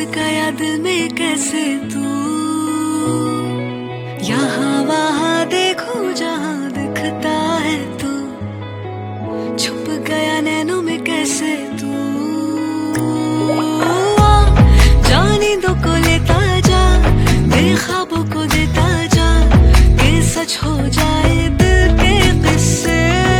गया दिल में कैसे तू, यहाँ वहाँ देखो जहाँ दिखता है तू, छुप गया नैनों में कैसे तू। जानी दो को लेता जा, बेख्वाबों को देता जा, कि सच हो जाए दिल के किस्से।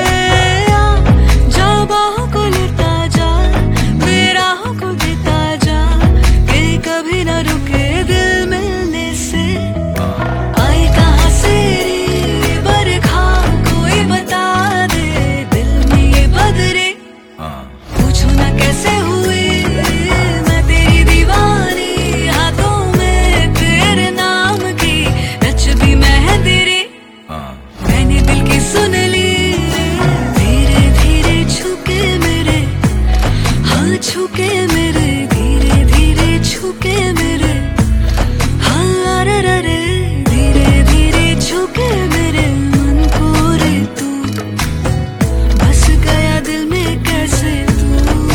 जा बाहों को लेता जा, बेराहों को देता जा, कि कभी न रुके दिल मिलने से। आए कहाँ से रे बरखा, कोई बता दे दिल में ये बदरे। पूछो ना कैसे हुई मैं तेरी दीवानी, हाथों में तेरे नाम की रच दी मेहंदी रे। मैंने दिल की सुन ली धीरे धीरे छुके मेरे, हाँ छुके मेरे, धीरे धीरे छुके मेरे, हाँ रे रे रे, धीरे धीरे छुके मेरे मन को रे तू, बस गया दिल में कैसे तू।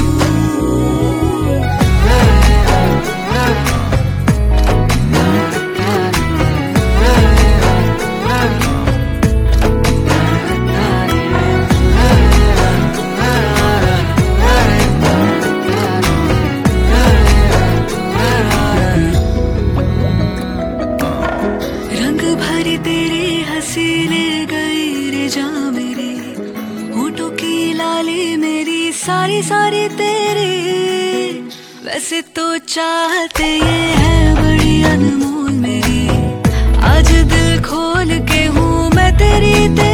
रंग भरी तेरी हंसी ले गई रे जा मेरी, होठों की लाली मेरी सारी सारी तेरी। वैसे तो चाहते ये है बड़ी अनमोल मेरी, आज दिल खोल के हूँ मैं तेरी।